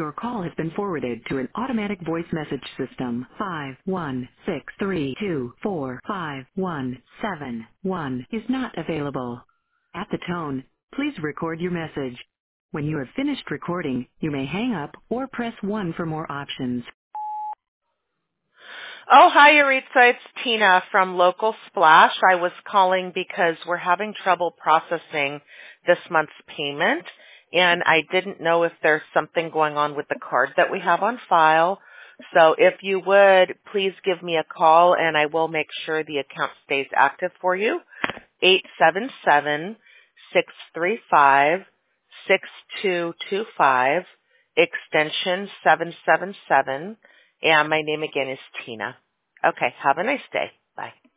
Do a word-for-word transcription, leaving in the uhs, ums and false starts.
Your call has been forwarded to an automatic voice message system. Five one six three two four five one seven one is not available. At the tone, please record your message. When you have finished recording, you may hang up or press one for more options. Oh, hi, Yaritza. It's Tina from Local Splash. I was calling because we're having trouble processing this month's payment, and I didn't know if there's something going on with the card that we have on file. So if you would, please give me a call, and I will make sure the account stays active for you. eight seven seven, six three five, six two two five, extension seven seven seven. And my name again is Tina. Okay, have a nice day. Bye.